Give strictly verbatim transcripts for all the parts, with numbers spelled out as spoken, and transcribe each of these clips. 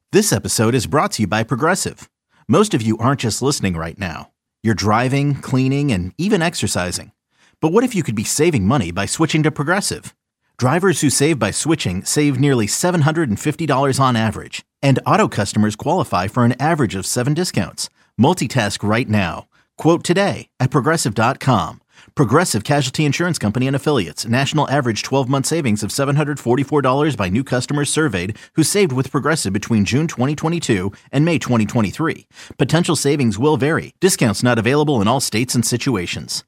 This episode is brought to you by Progressive. Most of you aren't just listening right now. You're driving, cleaning, and even exercising. But what if you could be saving money by switching to Progressive? Drivers who save by switching save nearly seven hundred fifty dollars on average. And auto customers qualify for an average of seven discounts. Multitask right now. Quote today at Progressive dot com. Progressive Casualty Insurance Company and Affiliates. National average twelve-month savings of seven hundred forty-four dollars by new customers surveyed who saved with Progressive between June twenty twenty-two and May twenty twenty-three. Potential savings will vary. Discounts not available in all states and situations.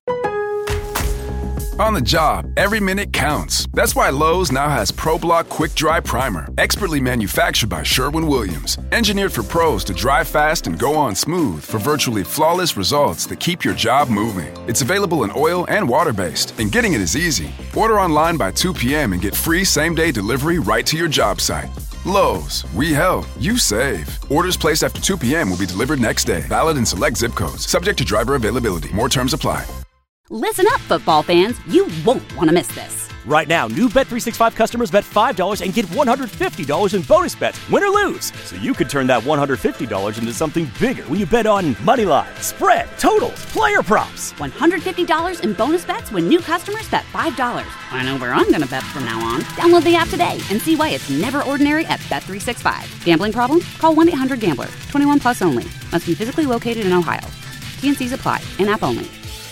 On the job, every minute counts. That's why Lowe's now has ProBlock Quick Dry Primer, expertly manufactured by Sherwin-Williams. Engineered for pros to dry fast and go on smooth for virtually flawless results that keep your job moving. It's available in oil and water-based, and getting it is easy. Order online by two p.m. and get free same-day delivery right to your job site. Lowe's, we help, you save. Orders placed after two p.m. will be delivered next day. Valid in select zip codes. Subject to driver availability. More terms apply. Listen up, football fans. You won't want to miss this. Right now, new Bet three sixty-five customers bet five dollars and get one hundred fifty dollars in bonus bets, win or lose. So you could turn that one hundred fifty dollars into something bigger when you bet on money line, spread, totals, player props. one hundred fifty dollars in bonus bets when new customers bet five dollars. I know where I'm going to bet from now on. Download the app today and see why it's never ordinary at Bet three sixty-five. Gambling problem? Call one eight hundred gambler. twenty-one plus only. Must be physically located in Ohio. T and C's apply. In-app only.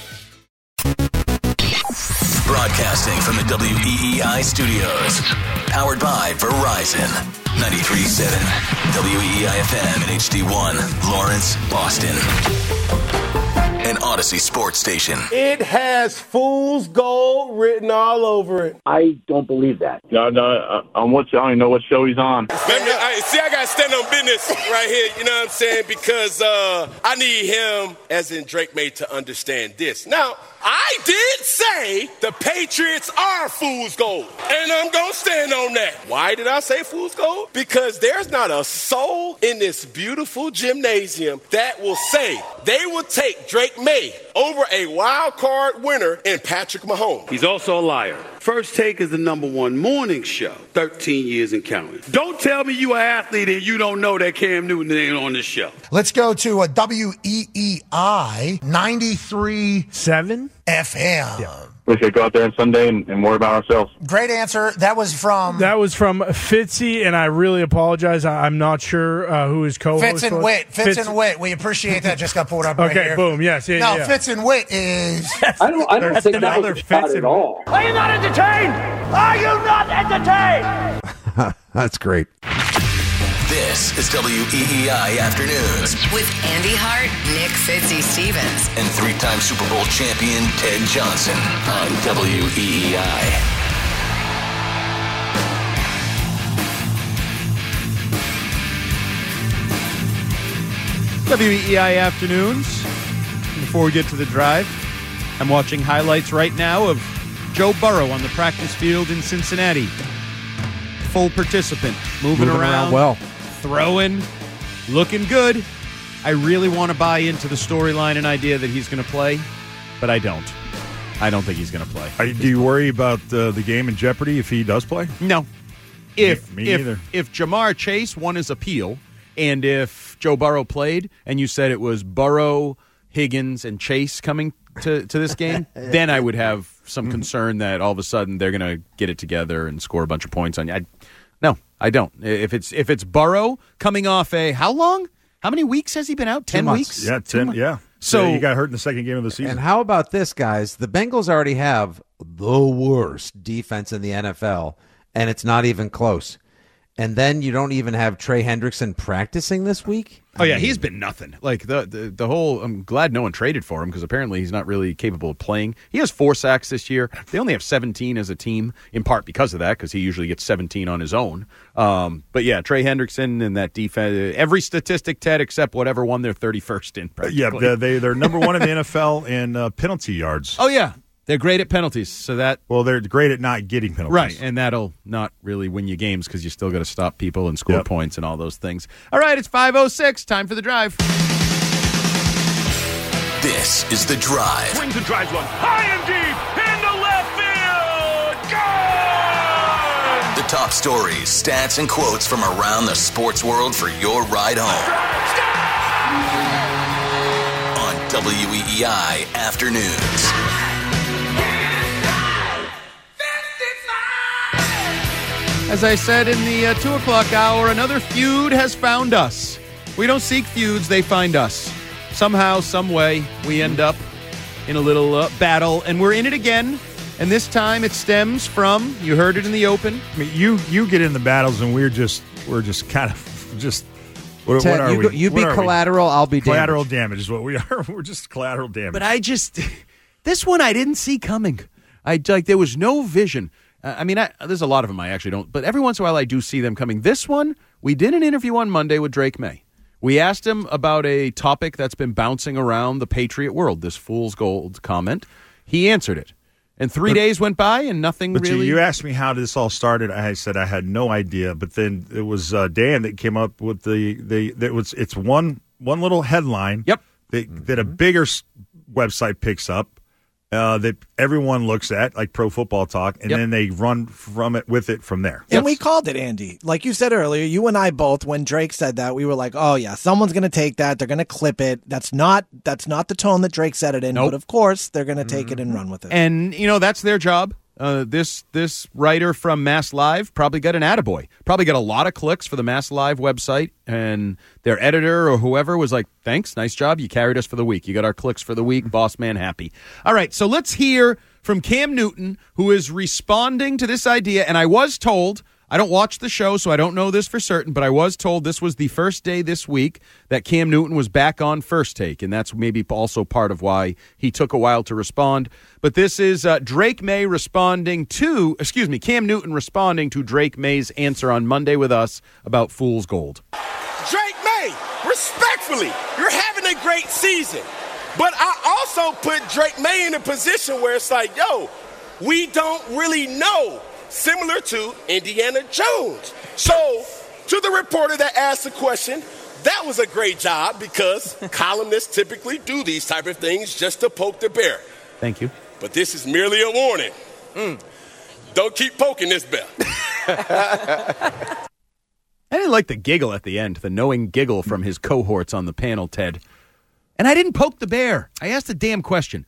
Broadcasting from the W E E I studios. Powered by Verizon. ninety-three point seven W E E I F M and H D one, Lawrence, Boston. An Odyssey sports station. It has Fool's Gold written all over it. I don't believe that. No, no, on what, I don't even know what show he's on. Man, I, see, I got to stand on business right here, you know what I'm saying? Because uh, I need him, as in Drake May, to understand this. Now, I did say the Patriots are Fool's Gold, and I'm going to stand on that. Why did I say Fool's Gold? Because there's not a soul in this beautiful gymnasium that will say they will take Drake May over a wild card winner in Patrick Mahomes. He's also a liar. First Take is the number one morning show, thirteen years and counting. Don't tell me you an athlete and you don't know that Cam Newton ain't on this show. Let's go to a W E E I ninety-three point seven F M. Yeah. We should go out there on Sunday and, and worry about ourselves. Great answer. That was from... That was from Fitzy, and I really apologize. I, I'm not sure uh, who his co-host Fitz and was. Wit. Fitz, Fitz and Wit. We appreciate that. Just got pulled up right okay, here. boom. Yes. Yeah, no, yeah. Fitz and Wit is... I don't, I don't think that was Fitz at all. Are you not entertained? Are you not entertained? That's great. This is W E E I Afternoons with Andy Hart, Nick Fitzy Stevens, and three-time Super Bowl champion Ted Johnson on W E E I. W E E I Afternoons. Before we get to the drive, I'm watching highlights right now of Joe Burrow on the practice field in Cincinnati. Full participant, moving, moving around, around well. Throwing, looking good. I really want to buy into the storyline and idea that he's going to play, but I don't. I don't think he's going to play. Are, do you worry about uh, the game in jeopardy if he does play? No. If me, me if, neither. If Jamar Chase won his appeal, and if Joe Burrow played, and you said it was Burrow, Higgins, and Chase coming to, to this game, then I would have some concern that all of a sudden they're going to get it together and score a bunch of points on you. I, no, I don't. If it's if it's Burrow coming off a how long? How many weeks has he been out? Ten weeks? Yeah, ten. Yeah. So yeah, he got hurt in the second game of the season. And how about this, guys? The Bengals already have the worst defense in the N F L, and it's not even close. And then you don't even have Trey Hendrickson practicing this week? Oh, yeah, he's been nothing. Like, the, the, the whole – I'm glad no one traded for him because apparently he's not really capable of playing. He has four sacks this year. They only have seventeen as a team, in part because of that, because he usually gets seventeen on his own. Um, but, yeah, Trey Hendrickson and that defense – every statistic, Ted, except whatever one they're thirty-first in practically. Uh, yeah, they, they're number one in the N F L in uh, penalty yards. Oh, yeah. They're great at penalties, so that... Well, they're great at not getting penalties. Right, and that'll not really win you games because you still got to stop people and score yep. points and all those things. All right, it's five oh six. Time for the drive. This is The Drive. Swings and drives one. High and deep into left field. Gone! The Top stories, stats, and quotes from around the sports world for your ride home. On W E E I Afternoons. As I said in the uh, two o'clock hour, another feud has found us. We don't seek feuds, they find us. Somehow, some way, we end up in a little uh, battle, and we're in it again. And this time it stems from, you heard it in the open. I mean, you you get in the battles, and we're just we're just kind of just. What, Ted, what are you, we? go, you what be are collateral, we? I'll be collateral damaged. damage is what we are. We're just collateral damage. But I just, this one I didn't see coming. I like there was no vision. Uh, I mean, I, there's a lot of them I actually don't, but every once in a while I do see them coming. This one, we did an interview on Monday with Drake May. We asked him about a topic that's been bouncing around the Patriot world, this fool's gold comment. He answered it. And three but, days went by and nothing but really... But you, you asked me how this all started. I said I had no idea. But then it was uh, Dan that came up with the... the that was It's one one little headline yep. that, mm-hmm. that a bigger website picks up. Uh, that everyone looks at, like Pro Football Talk, and yep. then they run from it with it from there. And yes. we called it, Andy. Like you said earlier, you and I both, when Drake said that, we were like, oh, yeah, someone's going to take that. They're going to clip it. That's not that's not the tone that Drake said it in. Nope. But, of course, they're going to take mm-hmm. it and run with it. And, you know, that's their job. Uh, this this writer from Mass Live probably got an attaboy. Probably got a lot of clicks for the Mass Live website, and their editor or whoever was like, thanks, nice job, you carried us for the week. You got our clicks for the week, boss man happy. All right, so let's hear from Cam Newton, who is responding to this idea, and I was told, I don't watch the show, so I don't know this for certain, but I was told this was the first day this week that Cam Newton was back on First Take, and that's maybe also part of why he took a while to respond. But this is uh, Drake May responding to, excuse me, Cam Newton responding to Drake May's answer on Monday with us about Fool's Gold. Drake May, respectfully, you're having a great season. But I also put Drake May in a position where it's like, yo, we don't really know. Similar to Indiana Jones. So, to the reporter that asked the question, that was a great job because columnists typically do these type of things just to poke the bear. Thank you. But this is merely a warning. Mm. Don't keep poking this bear. I didn't like the giggle at the end, the knowing giggle from his cohorts on the panel, Ted. And I didn't poke the bear. I asked a damn question.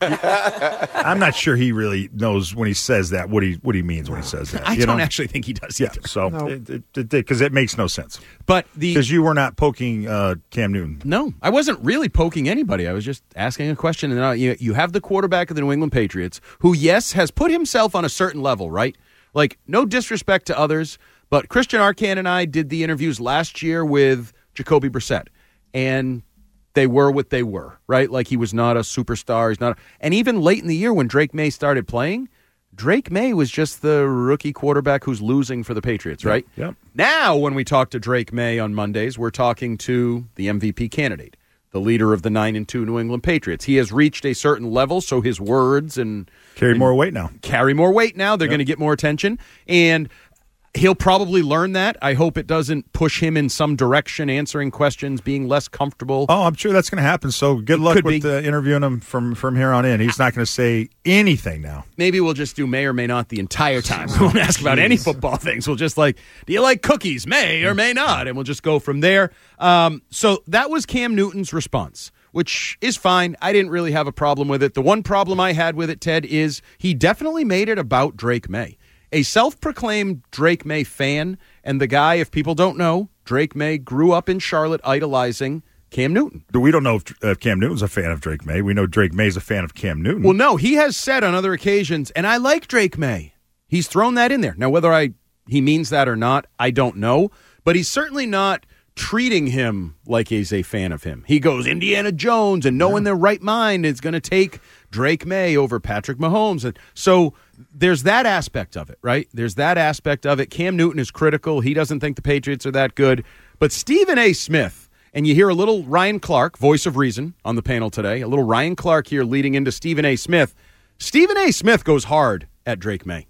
I'm not sure he really knows when he says that what he what he means when he says that. I you don't know? actually think he does. Yeah, either. so because no. it, it, it, it makes no sense. But the because you were not poking uh, Cam Newton. No, I wasn't really poking anybody. I was just asking a question. And uh, you, you have the quarterback of the New England Patriots, who yes has put himself on a certain level, right? Like no disrespect to others, but Christian Arcand and I did the interviews last year with Jacoby Brissett, and they were what they were, right? Like he was not a superstar. He's not, a, and even late in the year when Drake May started playing, Drake May was just the rookie quarterback who's losing for the Patriots, right? Yep. yep. Now, when we talk to Drake May on Mondays, we're talking to the M V P candidate, the leader of the nine and two New England Patriots. He has reached a certain level, so his words and carry and more weight now. Carry more weight now. They're yep. going to get more attention, and he'll probably learn that. I hope it doesn't push him in some direction, answering questions, being less comfortable. Oh, I'm sure that's going to happen. So good luck Could with be. uh, interviewing him from, from here on in. He's not going to say anything now. Maybe we'll just do may or may not the entire time. We won't ask about any football things. We'll just like, do you like cookies? May or may not. And we'll just go from there. Um, so that was Cam Newton's response, which is fine. I didn't really have a problem with it. The one problem I had with it, Ted, is he definitely made it about Drake May. A self-proclaimed Drake May fan, and the guy, if people don't know, Drake May grew up in Charlotte idolizing Cam Newton. We don't know if uh, Cam Newton's a fan of Drake May. We know Drake May's a fan of Cam Newton. Well, no, he has said on other occasions, and I like Drake May. He's thrown that in there. Now, whether I he means that or not, I don't know, but he's certainly not treating him like he's a fan of him. He goes, Indiana Jones, and no one in their right mind is going to take Drake May over Patrick Mahomes. And so there's that aspect of it, right? There's that aspect of it. Cam Newton is critical. He doesn't think the Patriots are that good. But Stephen A. Smith, and you hear a little Ryan Clark, voice of reason, on the panel today, a little Ryan Clark here leading into Stephen A. Smith. Stephen A. Smith goes hard at Drake May.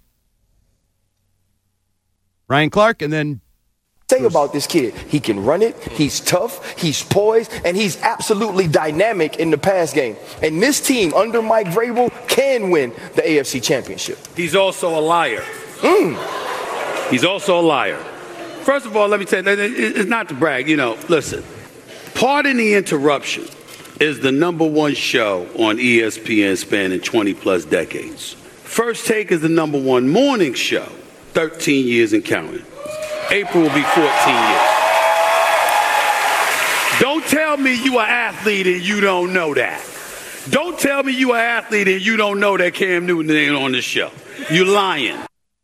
Ryan Clark, and then Say about this kid, he can run it, he's tough, he's poised, and he's absolutely dynamic in the pass game. And this team under Mike Vrabel can win the A F C Championship. He's also a liar. Mm. He's also a liar. First of all, let me tell you, it's not to brag. You know, listen, Pardon the Interruption is the number one show on E S P N spanning twenty plus decades. First Take is the number one morning show, thirteen years and counting. April will be fourteen years. Don't tell me you an athlete and you don't know that. Don't tell me you an athlete and you don't know that Cam Newton ain't on the show. You lying.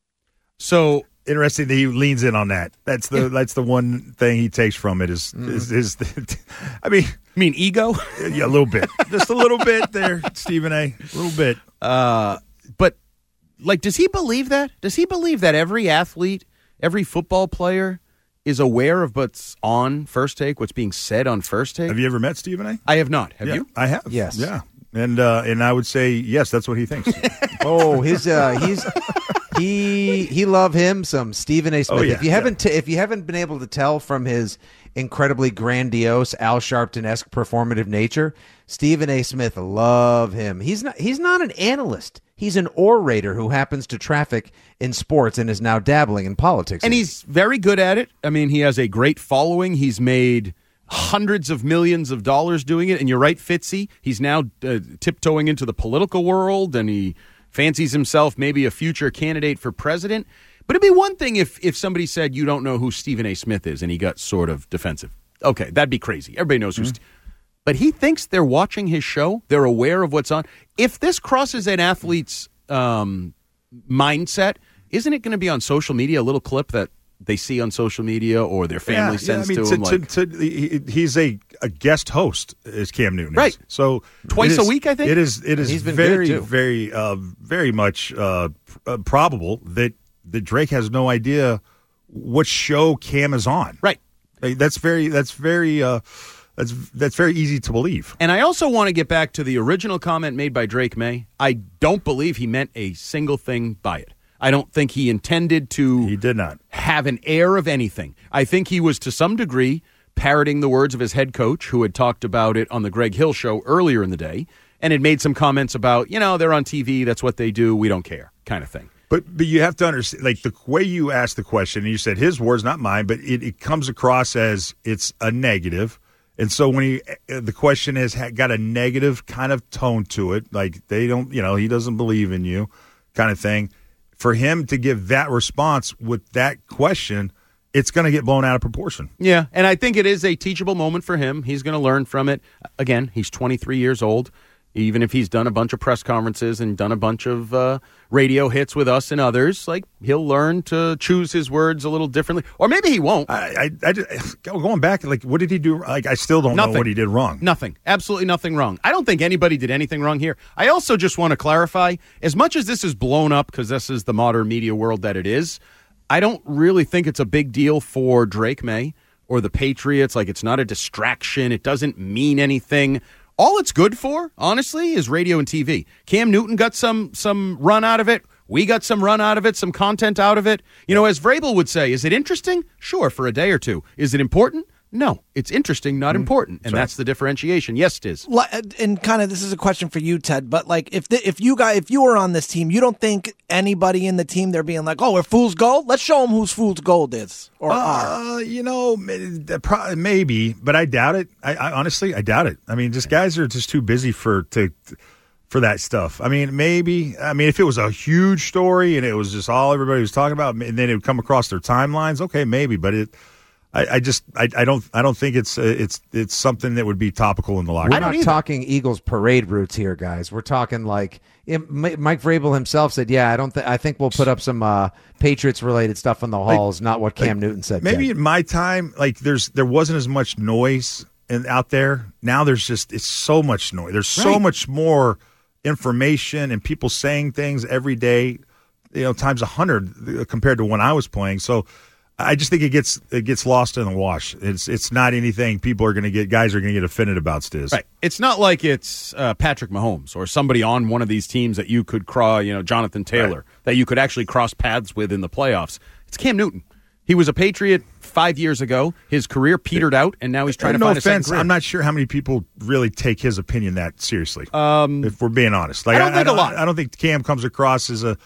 So interesting that he leans in on that. That's the that's the one thing he takes from it is Mm. is, is I mean, you mean ego? Yeah, a little bit, just a little bit there, Stephen A. A little bit. Uh, but like, does he believe that? Does he believe that every athlete, every football player is aware of what's on First Take, what's being said on First Take? Have you ever met Stephen A? I have not. Have Yeah, you? I have. Yes. Yeah. And uh, and I would say yes. That's what he thinks. Oh, his uh, he's he he love him some Stephen A. Smith. Oh, yeah, if you haven't t- if you haven't been able to tell from his incredibly grandiose Al Sharpton-esque performative nature, Stephen A. Smith love him. He's not he's not an analyst. He's an orator who happens to traffic in sports and is now dabbling in politics. And he's very good at it. I mean, he has a great following. He's made hundreds of millions of dollars doing it. And you're right, Fitzy. He's now uh, tiptoeing into the political world, and he fancies himself maybe a future candidate for president. But it'd be one thing if if somebody said you don't know who Stephen A. Smith is, and he got sort of defensive. Okay, that'd be crazy. Everybody knows who. Mm-hmm. St- but he thinks they're watching his show. They're aware of what's on. If this crosses an athlete's um, mindset, isn't it going to be on social media? A little clip that they see on social media or their family yeah, sends yeah, I mean, to, to him. To, Like, to, he, he's a, a guest host, is Cam Newton. Right. Is. So Twice it a is- week, I think? It is. It is He's been very, good, too. very, uh, very much uh, uh, probable that that Drake has no idea what show Cam is on. Right. Like, That's very. That's very. Uh, that's that's very easy to believe. And I also want to get back to the original comment made by Drake May. I don't believe he meant a single thing by it. I don't think he intended to He did not. have an air of anything. I think he was, to some degree, parroting the words of his head coach, who had talked about it on the Greg Hill show earlier in the day, and had made some comments about, you know, they're on T V, that's what they do, we don't care, kind of thing. But but you have to understand, like, the way you asked the question, and you said his words, not mine, but it, it comes across as it's a negative. And so when he, the question has ha- got a negative kind of tone to it, like they don't, you know, he doesn't believe in you kind of thing. For him to give that response with that question, it's going to get blown out of proportion. Yeah, and I think it is a teachable moment for him. He's going to learn from it. Again, he's twenty-three years old. Even if he's done a bunch of press conferences and done a bunch of uh, radio hits with us and others, like, he'll learn to choose his words a little differently. Or maybe he won't. I, I, I just- going back, like, what did he do? Like, I still don't Nothing. know what he did wrong. Nothing. Absolutely nothing wrong. I don't think anybody did anything wrong here. I also just want to clarify, as much as this is blown up because this is the modern media world that it is, I don't really think it's a big deal for Drake May or the Patriots. Like, it's not a distraction. It doesn't mean anything. All it's good for, honestly, is radio and T V. Cam Newton got some some run out of it. We got some run out of it, some content out of it. You know, as Vrabel would say, is it interesting? Sure, for a day or two. Is it important? No, it's interesting, not important, and Sorry. that's the differentiation. Yes, it is. Li- And kind of, this is a question for you, Ted. But like, if the, if you guys, if you were on this team, you don't think anybody in the team they're being like, oh, we're fool's gold. Let's show them who's fool's gold is or are. Uh, you know, may- pro- maybe, but I doubt it. I, I honestly, I doubt it. I mean, just guys are just too busy for to for that stuff. I mean, maybe. I mean, if it was a huge story and it was just all everybody was talking about, and then it would come across their timelines, okay, maybe. But it, I, I just, I, I don't, I don't think it's uh, it's it's something that would be topical in the locker We're room. not talking Eagles parade routes here, guys. We're talking like it, M- Mike Vrabel himself said, "Yeah, I don't. Th- I think we'll put up some uh, Patriots related stuff in the halls." Not what Cam like, Newton said. Maybe Ted. in my time, like there's there wasn't as much noise in, out there. Now there's just it's so much noise. There's so Right. much more information and people saying things every day. You know, times a hundred compared to when I was playing. So I just think it gets it gets lost in the wash. It's it's not anything people are going to get. Guys are going to get offended about. Stiz. Right. It's not like it's uh, Patrick Mahomes or somebody on one of these teams that you could cross, you know, Jonathan Taylor, Right. that you could actually cross paths with in the playoffs. It's Cam Newton. He was a Patriot five years ago. His career petered out, and now he's trying And to no find a second offense, career. I'm not sure how many people really take his opinion that seriously. Um, if we're being honest, like I don't think I, a lot. I don't think Cam comes across as a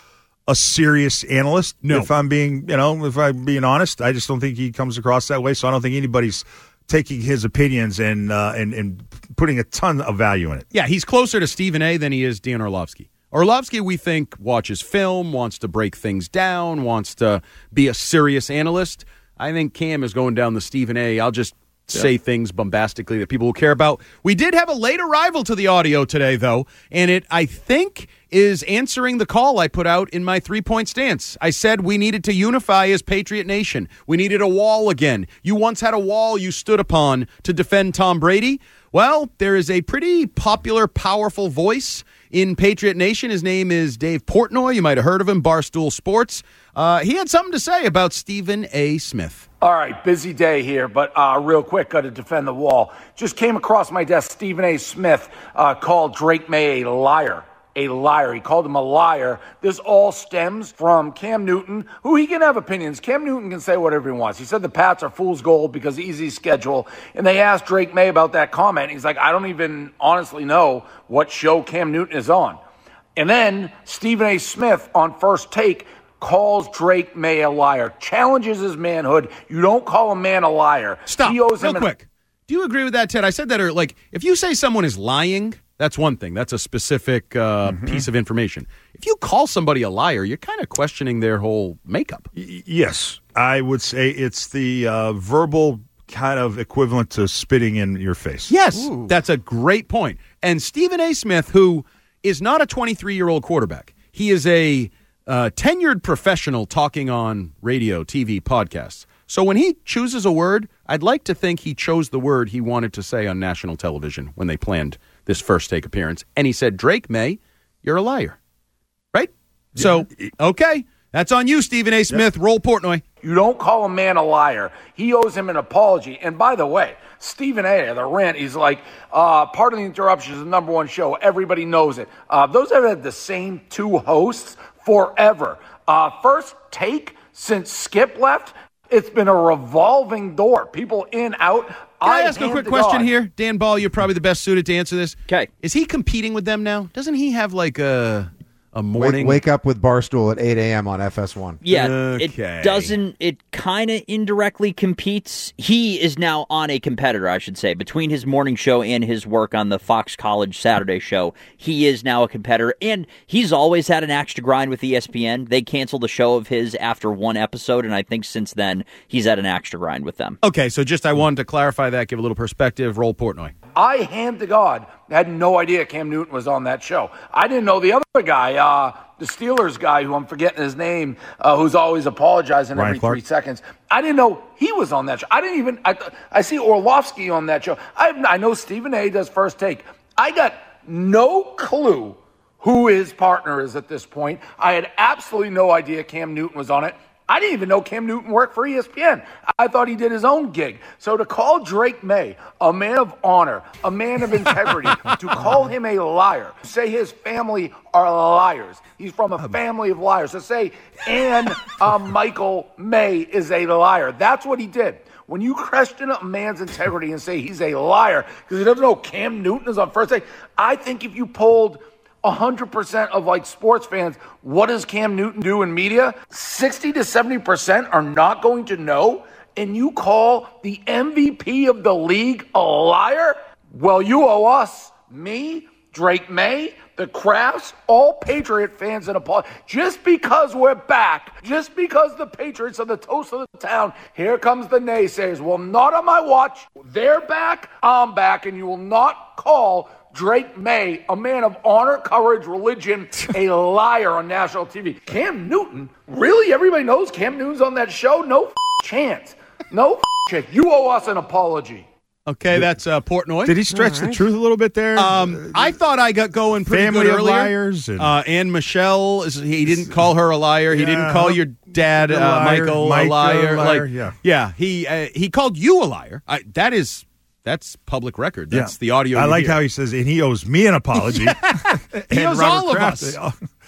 a serious analyst. No. If I'm being, you know, if I'm being honest, I just don't think he comes across that way. So I don't think anybody's taking his opinions and uh, and and putting a ton of value in it. Yeah, he's closer to Stephen A. than he is Dan Orlovsky. Orlovsky, we think, watches film, wants to break things down, wants to be a serious analyst. I think Cam is going down the Stephen A. I'll just say yeah. things bombastically that people will care about. We did have a late arrival to the audio today, though, and it, I think, is answering the call I put out in my three-point stance. I said we needed to unify as Patriot Nation. We needed a wall again. You once had a wall you stood upon to defend Tom Brady. Well, there is a pretty popular, powerful voice in Patriot Nation. His name is Dave Portnoy. You might have heard of him, Barstool Sports. Uh, he had something to say about Stephen A. Smith. All right, busy day here, but uh, real quick, got to defend the wall. Just came across my desk, Stephen A. Smith uh, called Drake May a liar. A liar. He called him a liar. This all stems from Cam Newton, who he can have opinions. Cam Newton can say whatever he wants. He said the Pats are fool's gold because easy schedule. And they asked Drake May about that comment. He's like, I don't even honestly know what show Cam Newton is on. And then Stephen A. Smith on First Take calls Drake May a liar, challenges his manhood. You don't call a man a liar. Stop. He owes Real him quick. An- Do you agree with that, Ted? I said that earlier. Like, if you say someone is lying, that's one thing. That's a specific uh, mm-hmm. piece of information. If you call somebody a liar, you're kind of questioning their whole makeup. Y- yes. I would say it's the uh, verbal kind of equivalent to spitting in your face. Yes. Ooh. That's a great point. And Stephen A. Smith, who is not a twenty-three-year-old quarterback, he is a uh, tenured professional talking on radio, T V, podcasts. So when he chooses a word, I'd like to think he chose the word he wanted to say on national television when they planned this First Take appearance. And he said, Drake May, you're a liar. Right? Yeah. So, okay. That's on you, Stephen A. Smith. Yeah. Roll Portnoy. You don't call a man a liar. He owes him an apology. And by the way, Stephen A., the rant, he's like, uh, Pardon the Interruption is the number one show. Everybody knows it. Uh, those have had the same two hosts forever. Uh, First Take, since Skip left, it's been a revolving door. People in, out. Can I, I ask a quick question God. here? Dan Ball, you're probably the best suited to answer this. Okay. Is he competing with them now? Doesn't he have like a a morning? Wake, wake up with Barstool at eight a.m. on F S one. Yeah, okay. It doesn't, it kind of indirectly competes. He is now on a competitor, I should say. Between his morning show and his work on the Fox College Saturday show, he is now a competitor. And he's always had an axe to grind with E S P N. They canceled a show of his after one episode, and I think since then, he's had an axe to grind with them. Okay, so just I wanted to clarify that, give a little perspective. Roll Portnoy. I, hand to God, had no idea Cam Newton was on that show. I didn't know the other guy, uh, the Steelers guy, who I'm forgetting his name, uh, who's always apologizing Ryan every Clark. three seconds. I didn't know he was on that show. I didn't even, I, I see Orlovsky on that show. I, I know Stephen A. does First Take. I got no clue who his partner is at this point. I had absolutely no idea Cam Newton was on it. I didn't even know Cam Newton worked for E S P N. I thought he did his own gig. So to call Drake May a man of honor, a man of integrity, to call him a liar, to say his family are liars. He's from a family of liars. To say Ann uh, Michael May is a liar. That's what he did. When you question a man's integrity and say he's a liar because he doesn't know Cam Newton is on First Take, I think if you polled one hundred percent of like sports fans, what does Cam Newton do in media? sixty to seventy percent are not going to know. And you call the M V P of the league a liar? Well, you owe us, me, Drake May, the Crafts, all Patriot fans an apology. Just because we're back, just because the Patriots are the toast of the town, here comes the naysayers. Well, not on my watch. They're back, I'm back, and you will not call Drake May, a man of honor, courage, religion, a liar on national T V. Cam Newton? Really? Everybody knows Cam Newton's on that show? No f- chance. No f- chance. You owe us an apology. Okay, that's uh, Portnoy. Did he stretch right. the truth a little bit there? Um, I thought I got going pretty Family good of earlier. liars. And uh, Ann Michelle, is, he didn't call her a liar. He Yeah. didn't call your dad, uh, liar. Michael, Mike, a liar. a liar, Like, yeah. yeah, he uh, he called you a liar. I, that is that's public record. That's Yeah. the audio. I you like hear. how he says, and he owes me an apology. He And owes Robert all of Kraft, us. uh,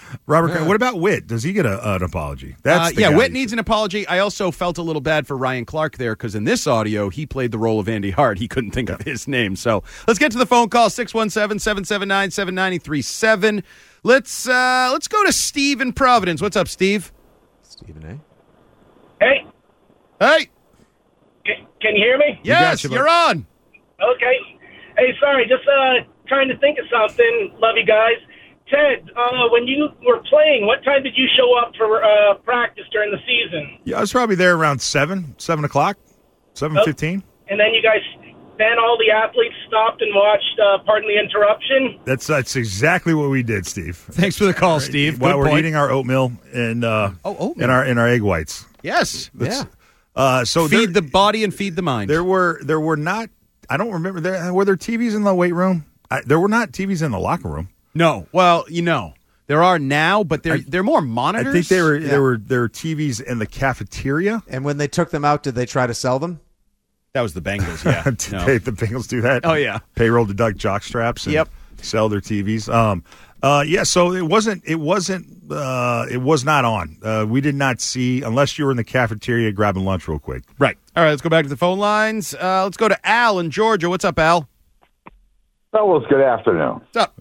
Robert, yeah. What about Witt? Does he get a, an apology? That's uh, the yeah, guy Witt needs an apology. I also felt a little bad for Ryan Clark there because in this audio, he played the role of Andy Hart. He couldn't think of his name. So let's get to the phone call, six one seven, seven seven nine, seven nine three seven. Let's, uh, let's go to Steve in Providence. What's up, Steve? Stephen A. Hey. Hey. Can you hear me? Yes, you, you're on. Okay. Hey, sorry, just uh, trying to think of something. Love you guys. Ted, uh, when you were playing, what time did you show up for uh, practice during the season? Yeah, I was probably there around seven, seven o'clock, seven fifteen. Oh, and then you guys, then all the athletes stopped and watched. Uh, pardon the interruption. That's that's exactly what we did, Steve. Thanks for the call, Steve. While Good we're point. eating our oatmeal and uh, oh, oatmeal. and our and our egg whites. Yes, That's, yeah. Uh, so feed there, the body and feed the mind. There were there were not. I don't remember. There were there T Vs in the weight room. I, there were not T Vs in the locker room. No. Well, you know. There are now, but they're, they're more monitors. I think they were, Yeah. there were there were T Vs in the cafeteria. And when they took them out, did they try to sell them? That was the Bengals, yeah. Did No. they, the Bengals do that? Oh, yeah. Payroll deduct jock straps and Yep. sell their T Vs. Um, uh, yeah, so it wasn't, it wasn't, uh, it was not on. Uh, we did not see, unless you were in the cafeteria grabbing lunch real quick. Right. All right, let's go back to the phone lines. Uh, let's go to Al in Georgia. What's up, Al? Fellas, good afternoon. What's up?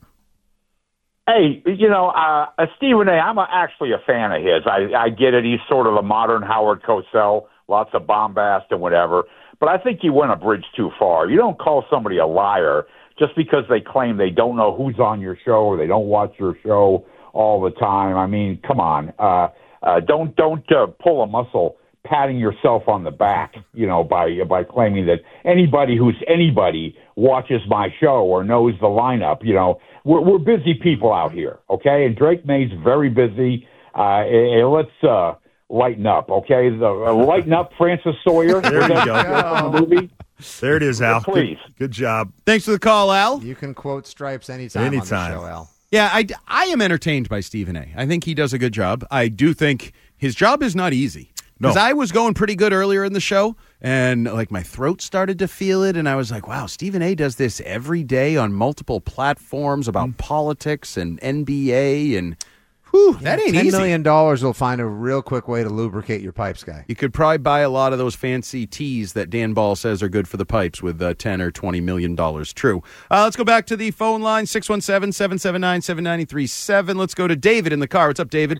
Hey, you know, uh, uh, Stephen A., I'm a, actually a fan of his. I, I get it. He's sort of a modern Howard Cosell, lots of bombast and whatever. But I think he went a bridge too far. You don't call somebody a liar just because they claim they don't know who's on your show or they don't watch your show all the time. I mean, come on. Uh, uh, don't don't uh, pull a muscle patting yourself on the back, you know, by by claiming that anybody who's anybody watches my show or knows the lineup. You know, we're, we're busy people out here, okay? And Drake May's very busy. Uh, and let's uh, lighten up, okay? The, uh, lighten up, Francis Sawyer. There you go. From the movie. There it is, Al. Please. Good, good job. Thanks for the call, Al. You can quote Stripes anytime, Anytime. on the show, Al. Yeah, I, I am entertained by Stephen A. I think he does a good job. I do think his job is not easy. Because No. I was going pretty good earlier in the show, and like my throat started to feel it, and I was like, wow, Stephen A. does this every day on multiple platforms about Mm. politics and N B A, and whew, that ain't Ten easy. million dollars will find a real quick way to lubricate your pipes, guy. You could probably buy a lot of those fancy teas that Dan Ball says are good for the pipes with uh, ten or twenty million dollars. True. Uh, let's go back to the phone line, six one seven, seven seven nine, seven nine three seven. Let's go to David in the car. What's up, David?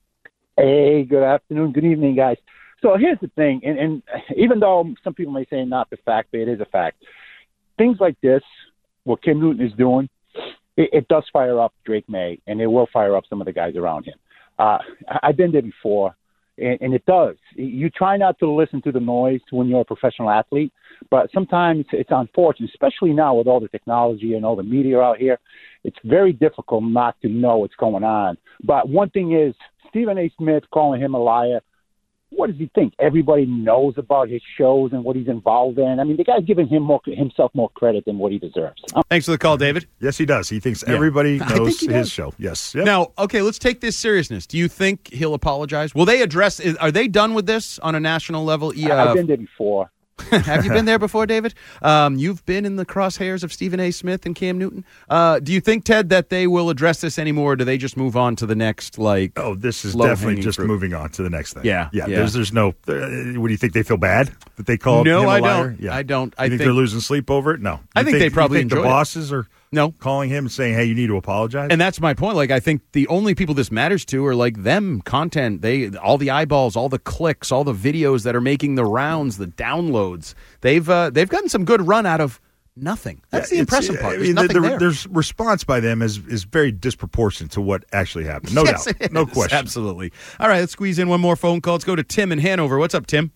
Hey, good afternoon, good evening, guys. So here's the thing, and, and even though some people may say not the fact, but it is a fact. Things like this, what Kim Newton is doing, it, it does fire up Drake May, and it will fire up some of the guys around him. Uh, I've been there before, and, and it does. You try not to listen to the noise when you're a professional athlete, but sometimes it's unfortunate, especially now with all the technology and all the media out here. It's very difficult not to know what's going on. But one thing is, Stephen A. Smith calling him a liar, what does he think? Everybody knows about his shows and what he's involved in. I mean, the guy's giving him more, himself more credit than what he deserves. Thanks for the call, David. Yes, he does. He thinks Yeah. everybody I think knows he his does. show. Yes. Yep. Now, okay, let's take this seriousness. Do you think he'll apologize? Will they address? Is, are they done with this on a national level? Yeah. I've been there before. Have you been there before, David? Um, you've been in the crosshairs of Stephen A. Smith and Cam Newton. Uh, do you think, Ted, that they will address this anymore, or do they just move on to the next, like, Oh, this is low-hanging definitely just fruit? moving on to the next thing. Yeah, yeah. yeah. There's, there's no. Uh, what do you think? They feel bad that they called No, him a I liar? don't. Yeah. I don't. I You think, think- they're losing sleep over it? No. I You think they probably you think enjoy the it. bosses are no calling him and saying, "Hey, you need to apologize." And that's my point. Like, I think the only people this matters to are like them, content. They, all the eyeballs, all the clicks, all the videos that are making the rounds, the downloads. They've uh, they've gotten some good run out of nothing. That's Yeah, the it's- impressive part. I There's mean, the, nothing the, there. There's response by them is is very disproportionate to what actually happened. No Yes, doubt. it No is. question. Absolutely. All right, let's squeeze in one more phone call. Let's go to Tim in Hanover. What's up, Tim?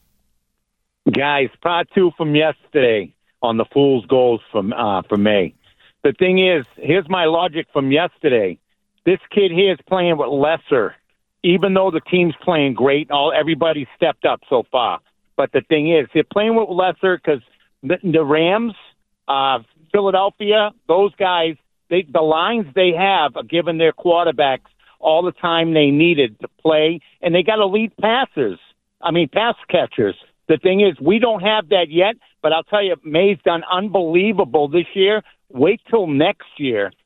Guys, part two from yesterday on the fool's goals from uh, from May. The thing is, here's my logic from yesterday. This kid here is playing with lesser, even though the team's playing great. All everybody stepped up so far. But the thing is, they're playing with lesser because the, the Rams, uh, Philadelphia, those guys, they, the lines they have are giving their quarterbacks all the time they needed to play, and they got elite passers. I mean, pass catchers. The thing is, we don't have that yet, but I'll tell you, May's done unbelievable this year. Wait till next year.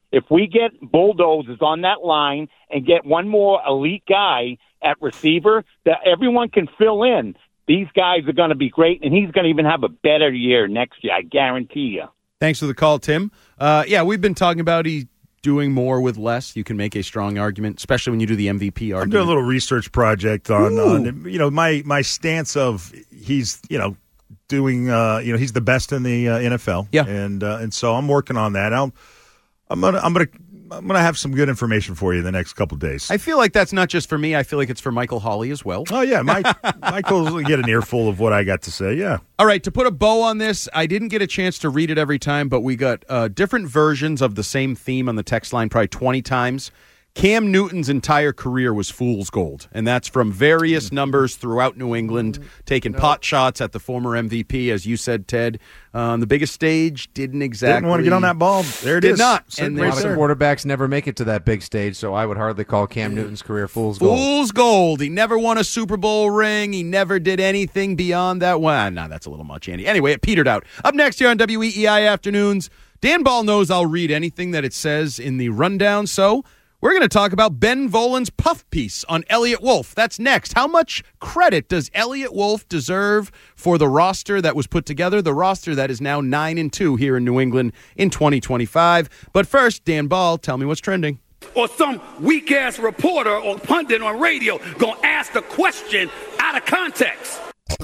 If we get bulldozers on that line and get one more elite guy at receiver that everyone can fill in, these guys are going to be great, and he's going to even have a better year next year, I guarantee you. Thanks for the call, Tim. Uh, yeah, we've been talking about he doing more with less. You can make a strong argument, especially when you do the M V P argument. I'm doing a little research project on, on you know, my, my stance of he's, you know, doing, uh, you know, he's the best in the uh, N F L. Yeah. And uh, and so I'm working on that. I'll, I'm gonna I'm gonna I'm gonna have some good information for you in the next couple of days. I feel like that's not just for me. I feel like it's for Michael Hawley as well. Oh yeah, Mike Michael's will get an earful of what I got to say. Yeah. All right, to put a bow on this, I didn't get a chance to read it every time, but we got uh, different versions of the same theme on the text line, probably twenty times. Cam Newton's entire career was fool's gold, and that's from various numbers throughout New England, taking no. pot shots at the former M V P, as you said, Ted. Uh, on the biggest stage, didn't exactly... Didn't want to get on that ball. There it did is. Did not. And a lot of quarterbacks never make it to that big stage, so I would hardly call Cam Newton's career fool's gold. Fool's gold. He never won a Super Bowl ring. He never did anything beyond that. Well, no, that's a little much, Andy. Anyway, it petered out. Up next here on W E E I Afternoons, Dan Ball knows I'll read anything that it says in the rundown, so... we're going to talk about Ben Volin's puff piece on Elliott Wolf. That's next. How much credit does Elliott Wolf deserve for the roster that was put together, the roster that is now nine and two here in New England in twenty twenty-five? But first, Dan Ball, tell me what's trending. Or some weak-ass reporter or pundit on radio going to ask the question out of context.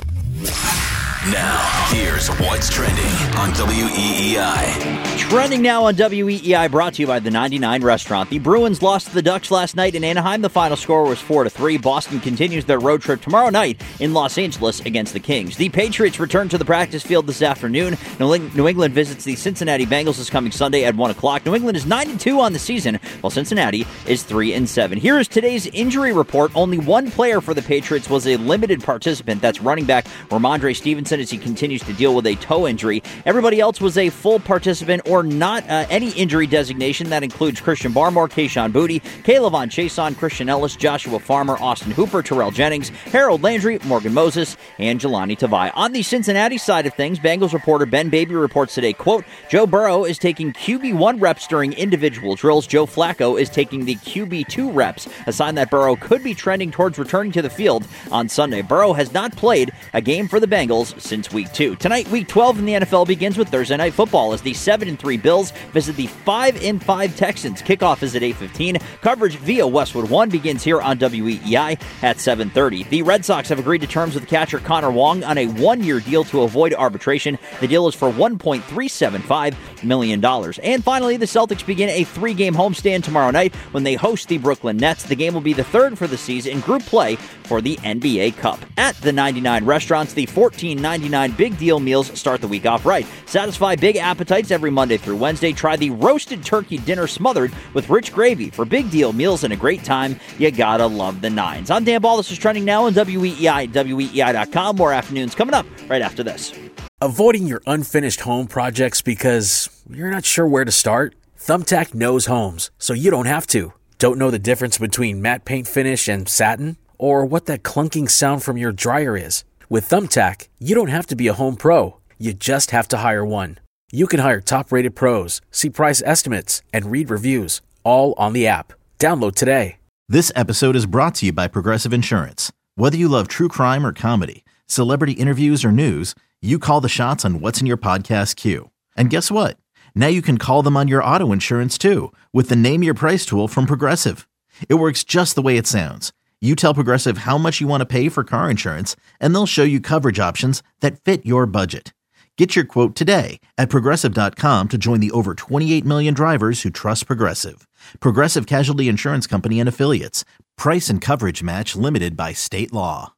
Now, here's what's trending on W E E I. Trending now on W E E I, brought to you by the ninety-nine Restaurant. The Bruins lost to the Ducks last night in Anaheim. The final score was four to three. Boston continues their road trip tomorrow night in Los Angeles against the Kings. The Patriots return to the practice field this afternoon. New England visits the Cincinnati Bengals this coming Sunday at one o'clock. New England is nine and two on the season, while Cincinnati is three and seven. Here is today's injury report. Only one player for the Patriots was a limited participant. That's running back Ramondre Stevenson, as he continues to deal with a toe injury. Everybody else was a full participant or not uh, any injury designation. That includes Christian Barmore, Kayshon Boutte, Kayvon Chason, Christian Ellis, Joshua Farmer, Austin Hooper, Terrell Jennings, Harold Landry, Morgan Moses, and Jelani Tavai. On the Cincinnati side of things, Bengals reporter Ben Baby reports today, quote, Joe Burrow is taking Q B one reps during individual drills. Joe Flacco is taking the Q B two reps, a sign that Burrow could be trending towards returning to the field on Sunday. Burrow has not played a game for the Bengals since week two. Tonight, week twelve in the N F L begins with Thursday Night Football as the seven and three Bills visit the five and five Texans. Kickoff is at eight fifteen. Coverage via Westwood One begins here on W E E I at seven thirty. The Red Sox have agreed to terms with catcher Connor Wong on a one-year deal to avoid arbitration. The deal is for one point three seven five million dollars. And finally, the Celtics begin a three-game homestand tomorrow night when they host the Brooklyn Nets. The game will be the third for the season in group play for the N B A Cup. At the ninety-nine Restaurants, the fourteen ninety-nine Big Deal meals start the week off right. Satisfy big appetites every Monday through Wednesday. Try the roasted turkey dinner smothered with rich gravy. For big deal meals and a great time, you gotta love the nines. I'm Dan Ball. This is trending now on W E E I, W E E I dot com. More afternoons coming up right after this. Avoiding your unfinished home projects because you're not sure where to start? Thumbtack knows homes, so you don't have to. Don't know the difference between matte paint finish and satin? Or what that clunking sound from your dryer is? With Thumbtack, you don't have to be a home pro. You just have to hire one. You can hire top-rated pros, see price estimates, and read reviews, all on the app. Download today. This episode is brought to you by Progressive Insurance. Whether you love true crime or comedy, celebrity interviews or news, you call the shots on what's in your podcast queue. And guess what? Now you can call them on your auto insurance too with the Name Your Price tool from Progressive. It works just the way it sounds. You tell Progressive how much you want to pay for car insurance, and they'll show you coverage options that fit your budget. Get your quote today at Progressive dot com to join the over twenty-eight million drivers who trust Progressive. Progressive Casualty Insurance Company and Affiliates. Price and coverage match limited by state law.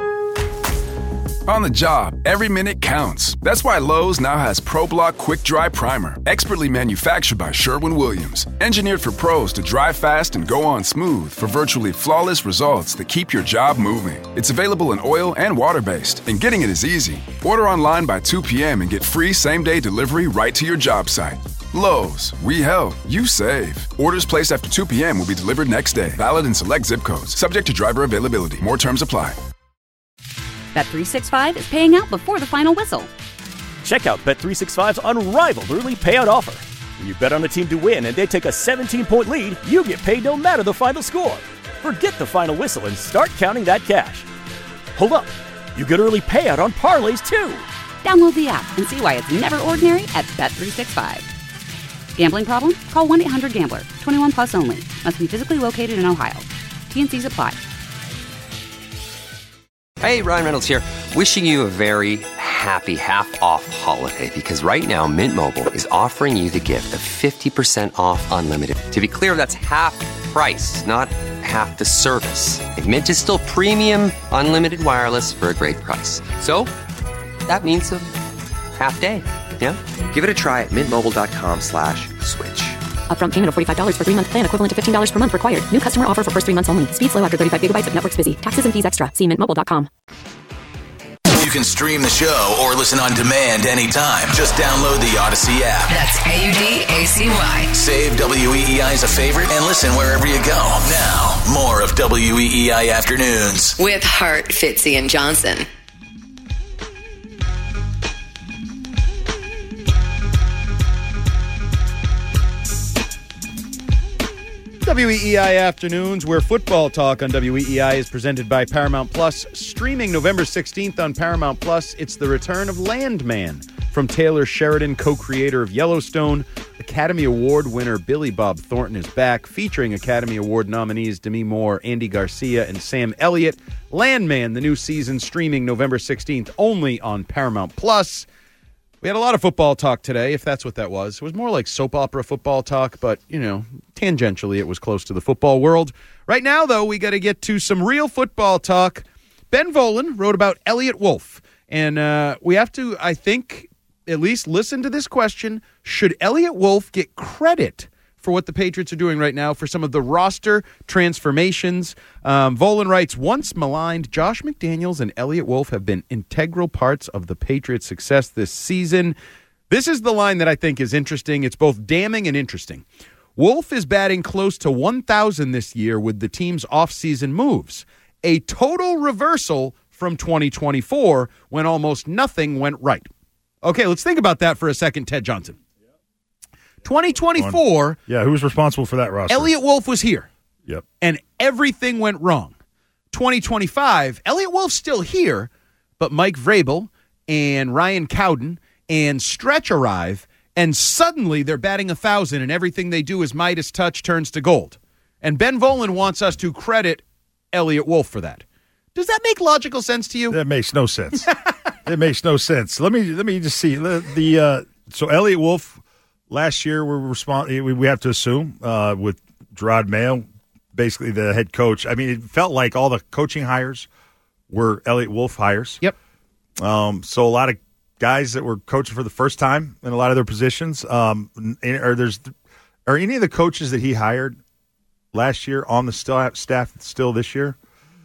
On the job, every minute counts. That's why Lowe's now has ProBlock Quick Dry Primer, expertly manufactured by Sherwin-Williams. Engineered for pros to dry fast and go on smooth for virtually flawless results that keep your job moving. It's available in oil and water-based, and getting it is easy. Order online by two p.m. and get free same-day delivery right to your job site. Lowe's, we help, you save. Orders placed after two p.m. will be delivered next day. Valid in select zip codes. Subject to driver availability. More terms apply. Bet three sixty-five is paying out before the final whistle. Check out Bet three sixty-five's unrivaled early payout offer. When you bet on a team to win and they take a seventeen-point lead, you get paid no matter the final score. Forget the final whistle and start counting that cash. Hold up. You get early payout on parlays, too. Download the app and see why it's never ordinary at Bet three sixty-five. Gambling problem? Call one eight hundred gambler. twenty-one plus only. Must be physically located in Ohio. T N Cs apply. Hey, Ryan Reynolds here. Wishing you a very happy half-off holiday because right now Mint Mobile is offering you the gift of fifty percent off unlimited. To be clear, that's half price, not half the service. And Mint is still premium unlimited wireless for a great price. So that means a half day. Yeah? Give it a try at mintmobile.com slash switch. Upfront payment of forty-five dollars for three-month plan equivalent to fifteen dollars per month required. New customer offer for first three months only. Speed slow after thirty-five gigabytes if network's busy. Taxes and fees extra. See mint mobile dot com. You can stream the show or listen on demand anytime. Just download the Odyssey app. That's A U D A C Y. Save W E E I as a favorite and listen wherever you go. Now, more of W E E I Afternoons. With Hart, Fitzy, and Johnson. W E E I Afternoons, where football talk on W E E I is presented by Paramount Plus. Streaming November sixteenth on Paramount Plus, it's the return of Landman from Taylor Sheridan, co-creator of Yellowstone. Academy Award winner Billy Bob Thornton is back, featuring Academy Award nominees Demi Moore, Andy Garcia, and Sam Elliott. Landman, the new season, streaming November sixteenth, only on Paramount Plus. We had a lot of football talk today, if that's what that was. It was more like soap opera football talk, but, you know, tangentially it was close to the football world. Right now, though, we got to get to some real football talk. Ben Volen wrote about Elliott Wolf, and uh, we have to, I think, at least listen to this question. Should Elliott Wolf get credit for what the Patriots are doing right now for some of the roster transformations? Um, Volen writes, once maligned, Josh McDaniels and Elliott Wolf have been integral parts of the Patriots' success this season. This is the line that I think is interesting. It's both damning and interesting. Wolf is batting close to one thousand this year with the team's offseason moves, a total reversal from twenty twenty-four when almost nothing went right. Okay, let's think about that for a second, Ted Johnson. twenty twenty-four. Yeah, who's responsible for that roster? Elliott Wolf was here. Yep. And everything went wrong. twenty twenty-five, Elliott Wolf's still here, but Mike Vrabel and Ryan Cowden and Stretch arrive, and suddenly they're batting one thousand, and everything they do is Midas touch turns to gold. And Ben Volen wants us to credit Elliott Wolf for that. Does that make logical sense to you? That makes no sense. It makes no sense. Let me let me just see the, the uh, so Elliott Wolf. Last year, we're respond- we have to assume uh, with Gerard Mayo, basically the head coach. I mean, it felt like all the coaching hires were Elliott Wolf hires. Yep. Um, so a lot of guys that were coaching for the first time in a lot of their positions. Um, are there's are any of the coaches that he hired last year on the staff staff still this year?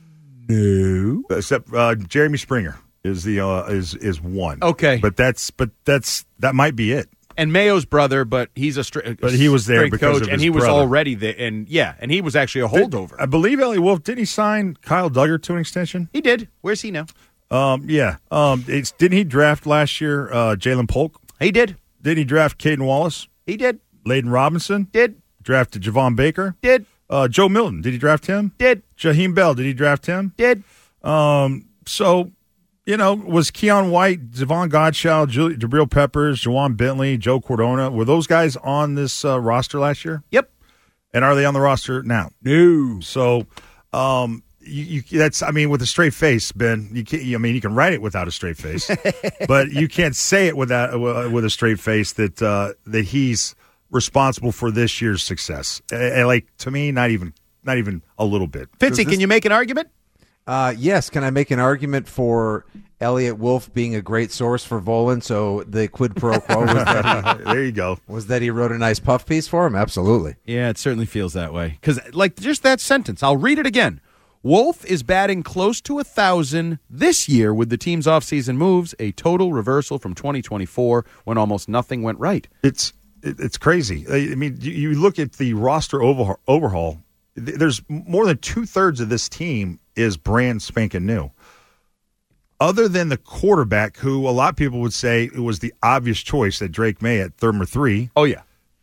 No, except uh, Jeremy Springer is the uh, is is one. Okay, but that's but that's that might be it. And Mayo's brother, but he's a straight, but he was there because coach, of his and he was brother. already there, and yeah, and he was actually a holdover. Did, I believe Elliott Wolf did he sign Kyle Duggar to an extension? He did. Where's he now? Um, yeah. Um, it's, didn't he draft last year uh, Jalen Polk? He did. Did he draft Caden Wallace? He did. Layden Robinson did. Drafted Javon Baker did. Uh, Joe Milton, did he draft him? Did. Jaheim Bell, did he draft him? Did. Um, so. You know, was Keon White, Devon Godchild, Julie, Jabril Peppers, Jawan Bentley, Joe Cordona, were those guys on this uh, roster last year? Yep. And are they on the roster now? No. So, um, you, you that's I mean, with a straight face, Ben. You can't. I mean, you can write it without a straight face, but you can't say it without with a straight face that uh, that he's responsible for this year's success. And like to me, not even not even a little bit. Fitzy, can you make an argument? Uh, yes. Can I make an argument for Elliott Wolf being a great source for Volen? So the quid pro quo was that he, there you go. Was that he wrote a nice puff piece for him? Absolutely. Yeah, it certainly feels that way. Because, like, just that sentence, I'll read it again. Wolf is batting close to a thousand this year with the team's offseason moves, a total reversal from twenty twenty-four when almost nothing went right. It's it's crazy. I mean, you look at the roster overhaul. There's more than two thirds of this team is brand spanking new. Other than the quarterback, who a lot of people would say it was the obvious choice that Drake May at third or three. Oh, yeah.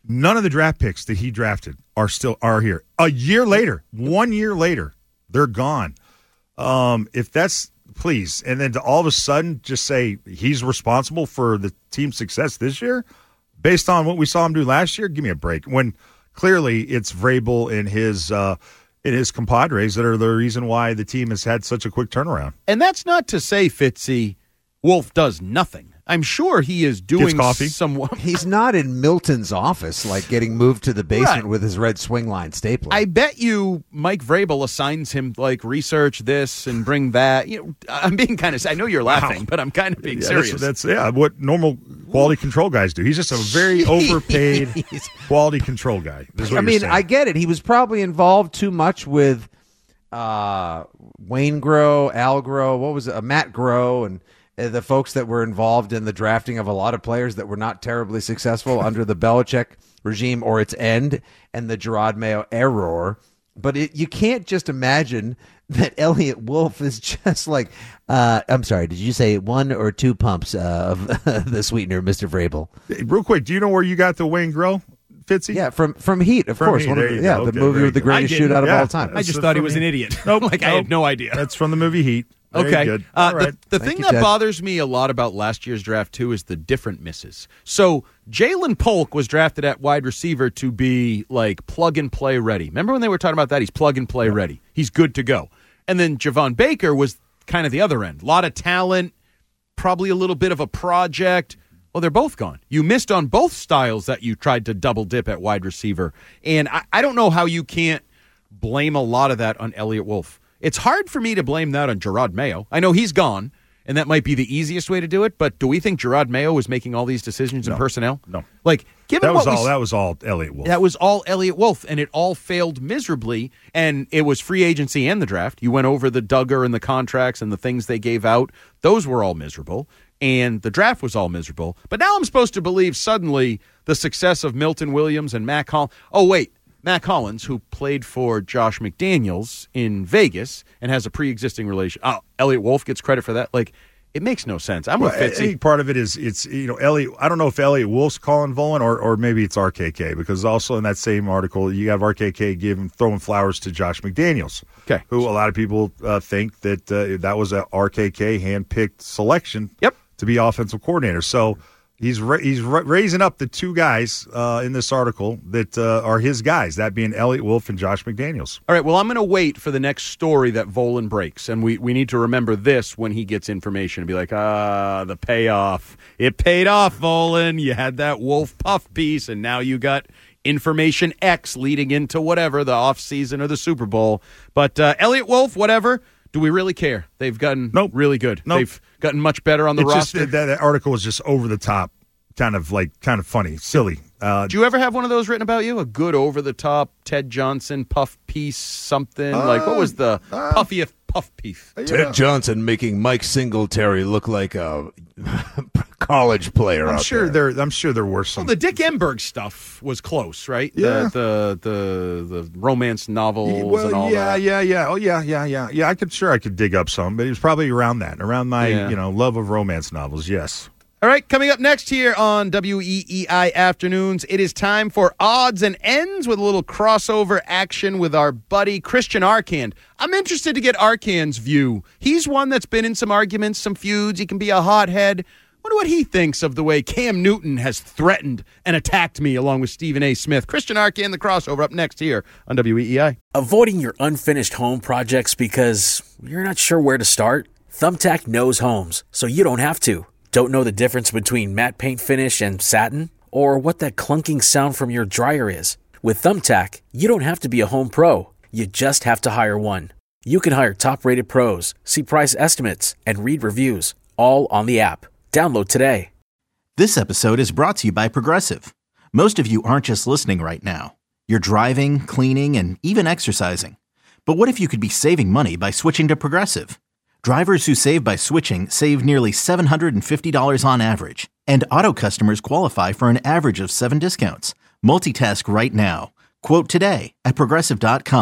None of the draft picks that he drafted are still are here. A year later, one year later, they're gone. Um, if that's please, and then to all of a sudden just say he's responsible for the team's success this year, based on what we saw him do last year, give me a break. When clearly it's Vrabel and his uh, and his compadres that are the reason why the team has had such a quick turnaround. And that's not to say, Fitzy, Wolf does nothing. I'm sure he is doing coffee. some. He's not in Milton's office, like getting moved to the basement Right. with his red swing line stapler. I bet you Mike Vrabel assigns him like research this and bring that. You know, I'm being kind of. I know you're laughing, Wow. but I'm kind of being Yeah, serious. That's, that's yeah, what normal quality control guys do. He's just a very overpaid quality control guy. Is what I you're mean, saying. I get it. He was probably involved too much with uh, Wayne Groh, Al Groh, what was it, uh, Matt Groh, and uh, the folks that were involved in the drafting of a lot of players that were not terribly successful under the Belichick regime or its end and the Gerard Mayo error. But it, you can't just imagine that Elliot Wolf is just like, uh, I'm sorry, did you say one or two pumps uh, of the sweetener, Mister Vrabel? Real quick, do you know where you got the Wayne Groh, Fitzy? Yeah, from from Heat, of From course. Heat, One there of the, you yeah, go. the Okay, movie very with the good. greatest I didn't- shootout yeah. of all time. I just That's thought he from was an Heat. idiot. Nope, like I nope. had no idea. That's from the movie Heat. Very Okay. good. Uh, All right. The, the Thank thing you, that Ted. bothers me a lot about last year's draft, too, is the different misses. So Jalen Polk was drafted at wide receiver to be, like, plug-and-play ready. Remember when they were talking about that? He's plug-and-play ready. He's good to go. And then Javon Baker was kind of the other end. A lot of talent, probably a little bit of a project. Well, they're both gone. You missed on both styles that you tried to double-dip at wide receiver. And I, I don't know how you can't blame a lot of that on Elliot Wolf. It's hard for me to blame that on Gerard Mayo. I know he's gone, and that might be the easiest way to do it, but do we think Gerard Mayo was making all these decisions in No. personnel? No. Like, given That was what we all. s- That was all Elliot Wolf. that was all Elliot Wolf, and it all failed miserably, and it was free agency and the draft. You went over the Duggar and the contracts and the things they gave out. Those were all miserable, and the draft was all miserable. But now I'm supposed to believe suddenly the success of Milton Williams and Matt Collins. Oh, wait. Matt Collins, who played for Josh McDaniels in Vegas and has a pre-existing relation. Oh, Elliot Wolf gets credit for that. Like, it makes no sense. I'm Well, a I Fitzy. think part of it is it's you know Elliot. I don't know if Elliot Wolf's calling Volan or or maybe it's R K K because also in that same article you have R K K giving throwing flowers to Josh McDaniels. Okay, who a lot of people uh, think that uh, that was a R K K handpicked selection. Yep. To be offensive coordinator. So he's ra- he's ra- raising up the two guys uh, in this article that uh, are his guys. That being Elliot Wolf and Josh McDaniels. All right, well, I'm going to wait for the next story that Volan breaks, and we, we need to remember this when he gets information and be like, ah, the payoff. It paid off, Volan. You had that Wolf Puff piece, and now you got information X leading into whatever, the offseason or the Super Bowl. But uh, Elliot Wolf, whatever, do we really care? They've gotten nope. really good. Nope. They've gotten much better on the It's just roster. that, that article was just over the top, kind of like kind of funny, silly. Uh, Do you ever have one of those written about you? A good over-the-top Ted Johnson puff piece, something? Uh, like, what was the uh, puffiest puff piece? Ted Johnson making Mike Singletary look like a college player. I'm out sure there. there. I'm sure there were some. Well, the Dick Enberg stuff was close, right? Yeah. The the the, the romance novels well, and all yeah, that. yeah, yeah. Oh, yeah, yeah, yeah, yeah. I could sure I could dig up some, but it was probably around that, around my Yeah. you know love of romance novels. Yes. All right, coming up next here on W E E I Afternoons, it is time for Odds and Ends with a little crossover action with our buddy Christian Arcand. I'm interested to get Arcand's view. He's one that's been in some arguments, some feuds. He can be a hothead. Wonder what he thinks of the way Cam Newton has threatened and attacked me along with Stephen A. Smith. Christian Arcand, the crossover, up next here on W E E I. Avoiding your unfinished home projects because you're not sure where to start? Thumbtack knows homes, so you don't have to. Don't know the difference between matte paint finish and satin? Or what that clunking sound from your dryer is? With Thumbtack, you don't have to be a home pro. You just have to hire one. You can hire top-rated pros, see price estimates, and read reviews, all on the app. Download today. This episode is brought to you by Progressive. Most of you aren't just listening right now. You're driving, cleaning, and even exercising. But what if you could be saving money by switching to Progressive? Drivers who save by switching save nearly seven hundred fifty dollars on average, and auto customers qualify for an average of seven discounts. Multitask right now. Quote today at Progressive dot com.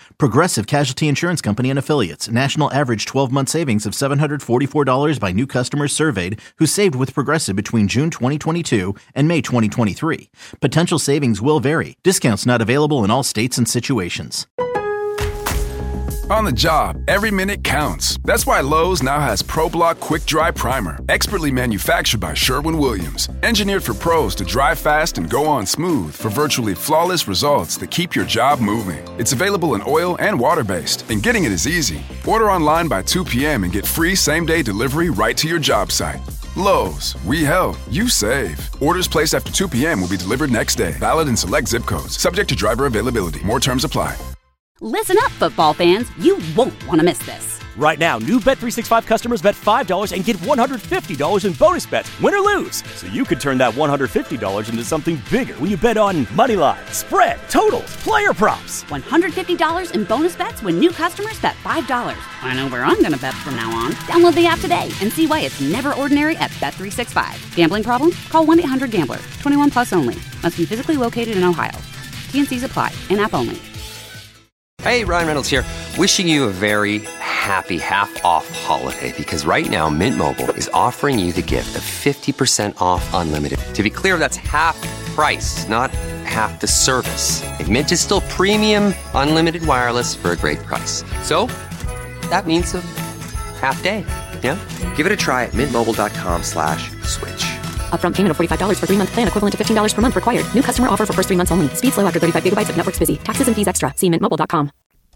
Progressive Casualty Insurance Company and Affiliates. National average twelve-month savings of seven hundred forty-four dollars by new customers surveyed who saved with Progressive between June twenty twenty-two and May twenty twenty-three. Potential savings will vary. Discounts not available in all states and situations. On the job, every minute counts. That's why Lowe's now has ProBlock Quick Dry Primer, expertly manufactured by Sherwin-Williams. Engineered for pros to dry fast and go on smooth for virtually flawless results that keep your job moving. It's available in oil and water-based, and getting it is easy. Order online by two p.m. and get free same-day delivery right to your job site. Lowe's, we help, you save. Orders placed after two p.m. will be delivered next day. Valid in select zip codes. Subject to driver availability. More terms apply. Listen up, football fans. You won't want to miss this. Right now, new Bet three sixty-five customers bet five dollars and get one hundred fifty dollars in bonus bets, win or lose. So you could turn that one hundred fifty dollars into something bigger when you bet on money lines, spread, totals, player props. one hundred fifty dollars in bonus bets when new customers bet five dollars. I know where I'm going to bet from now on. Download the app today and see why it's never ordinary at Bet three sixty-five. Gambling problem? Call one eight hundred gambler. twenty-one plus only. Must be physically located in Ohio. T N Cs apply. In app only. Hey, Ryan Reynolds here, wishing you a very happy half-off holiday because right now Mint Mobile is offering you the gift of fifty percent off unlimited. To be clear, that's half price, not half the service. And Mint is still premium unlimited wireless for a great price. So, that means a half day, yeah? Give it a try at mintmobile.com slash switch. Upfront payment of forty-five dollars for three-month plan equivalent to fifteen dollars per month required. New customer offer for first three months only. Speed slow after thirty-five gigabytes if network's busy. Taxes and fees extra. See mint mobile dot com.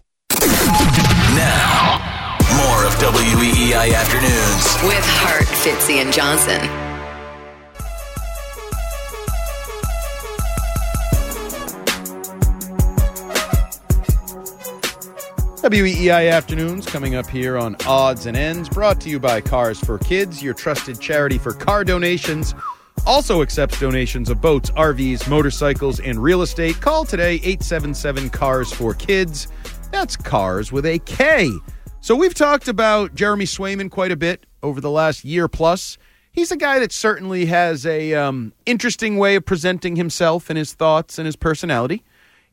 Now, more of W E E I Afternoons. With Hart, Fitzy, and Johnson. W E E I Afternoons coming up here on Odds and Ends, brought to you by Cars for Kids, your trusted charity for car donations. Also accepts donations of boats, R Vs, motorcycles, and real estate. Call today, eight seven seven, C A R S for Kids. That's cars with a K. So we've talked about Jeremy Swayman quite a bit over the last year plus. He's a guy that certainly has a um, interesting way of presenting himself and his thoughts and his personality.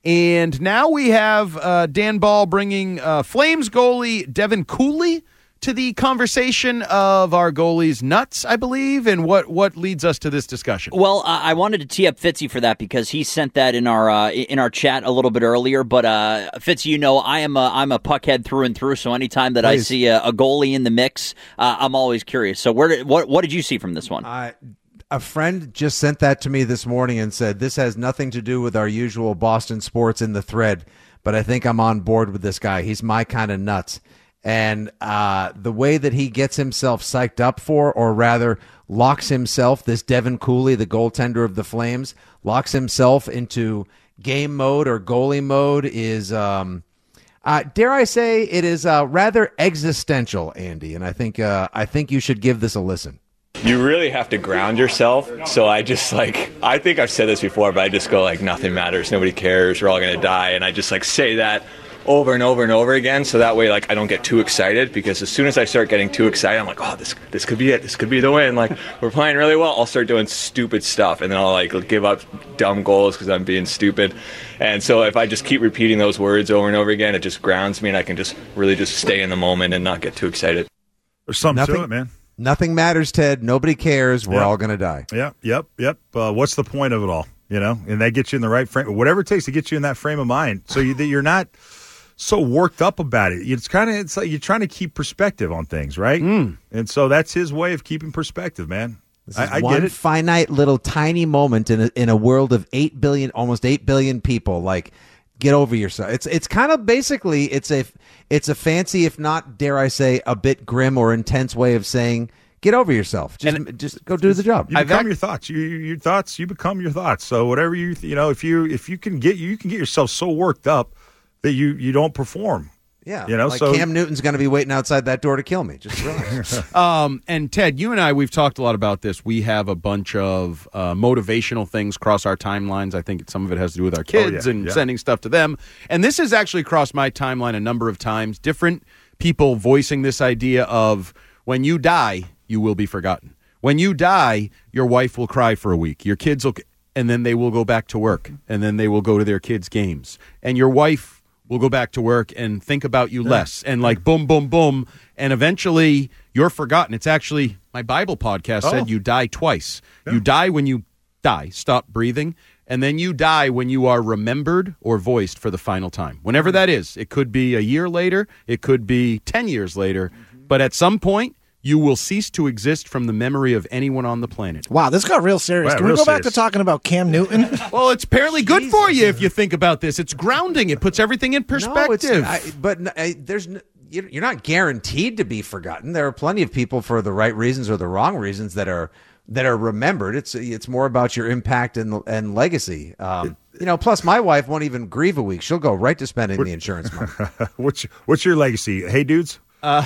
And now we have uh, Dan Ball bringing uh, Flames goalie Devin Cooley to the conversation of our goalies' nuts, I believe, and what, what leads us to this discussion. Well, uh, I wanted to tee up Fitzy for that because he sent that in our uh, in our chat a little bit earlier. But uh, Fitzy, you know, I am a I'm a puckhead through and through. So anytime that Please. I see a, a goalie in the mix, uh, I'm always curious. So where did, what what did you see from this one? Uh, a friend just sent that to me this morning and said this has nothing to do with our usual Boston sports in the thread, but I think I'm on board with this guy. He's my kind of nuts. And uh, the way that he gets himself psyched up for, or rather locks himself, this Devin Cooley, the goaltender of the Flames, locks himself into game mode or goalie mode is, um, uh, dare I say, it is uh, rather existential, Andy. And I think uh, I think you should give this a listen. You really have to ground yourself. So I just like, I think I've said this before, but I just go like, nothing matters. Nobody cares. We're all going to die. And I just like say that over and over and over again, so that way like I don't get too excited, because as soon as I start getting too excited, I'm like, oh, this this could be it, this could be the win, like we're playing really well. I'll start doing stupid stuff, and then I'll like give up dumb goals because I'm being stupid. And so if I just keep repeating those words over and over again, it just grounds me, and I can just really just stay in the moment and not get too excited. There's something nothing, to it, man. Nothing matters, Ted. Nobody cares. We're yep. all going to die. Yep, yep, yep. Uh, what's the point of it all? You know, and that gets you in the right frame, whatever it takes to get you in that frame of mind, so you, that you're not so worked up about it. It's kind of, it's like you're trying to keep perspective on things, right? Mm. And so that's his way of keeping perspective, man. This is I, I one get it. finite little tiny moment in a, in a world of eight billion, almost eight billion people. Like, get over yourself. It's it's kind of basically it's a it's a fancy, if not dare I say, a bit grim or intense way of saying get over yourself. Just and, just go do the job. You become your thoughts. You, your thoughts. You become your thoughts. So whatever you you know, if you if you can get you can get yourself so worked up that you, you don't perform. Yeah, you know, like so Cam Newton's going to be waiting outside that door to kill me. Just relax. um, and Ted, you and I, we've talked a lot about this. We have a bunch of uh, motivational things cross our timelines. I think some of it has to do with our kids oh, yeah, and yeah. sending stuff to them. And this has actually crossed my timeline a number of times. Different people voicing this idea of when you die, you will be forgotten. When you die, your wife will cry for a week. Your kids will, and then they will go back to work, and then they will go to their kids' games, and your wife will go back to work and think about you less. And like boom, boom, boom. And eventually you're forgotten. It's actually, my Bible podcast Oh. said you die twice. Yeah. You die when you die, stop breathing. And then you die when you are remembered or voiced for the final time. Whenever that is. It could be a year later. It could be ten years later. But at some point, you will cease to exist from the memory of anyone on the planet. Wow, this got real serious. Wow, Can we real go back to serious. talking about Cam Newton? Well, it's apparently good for you if you think about this. It's grounding. It puts everything in perspective. No, it's, I, but n- I, there's n- you- you're not guaranteed to be forgotten. There are plenty of people for the right reasons or the wrong reasons that are that are remembered. It's it's more about your impact and and legacy. Um, you know, plus my wife won't even grieve a week. She'll go right to spending the insurance money. what's what's your legacy? Hey, dudes.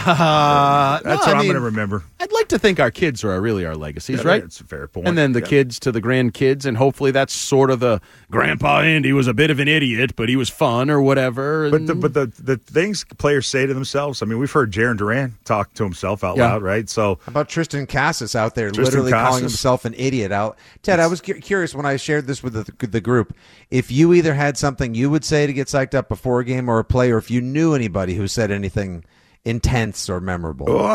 Uh, That's no, what I I'm mean, going to remember. I'd like to think our kids are really our legacies, Yeah, right? that's a fair point. And then the Yeah. kids to the grandkids, and hopefully that's sort of the Grandpa Andy was a bit of an idiot, but he was fun or whatever. But the, but the the things players say to themselves. I mean, we've heard Jaron Duran talk to himself out Yeah. loud, right? So How about Tristan Cassis out there Tristan literally calling Cassis. himself an idiot out? Ted, I was cu- curious when I shared this with the, the group, if you either had something you would say to get psyched up before a game or a play, or if you knew anybody who said anything intense or memorable. Well,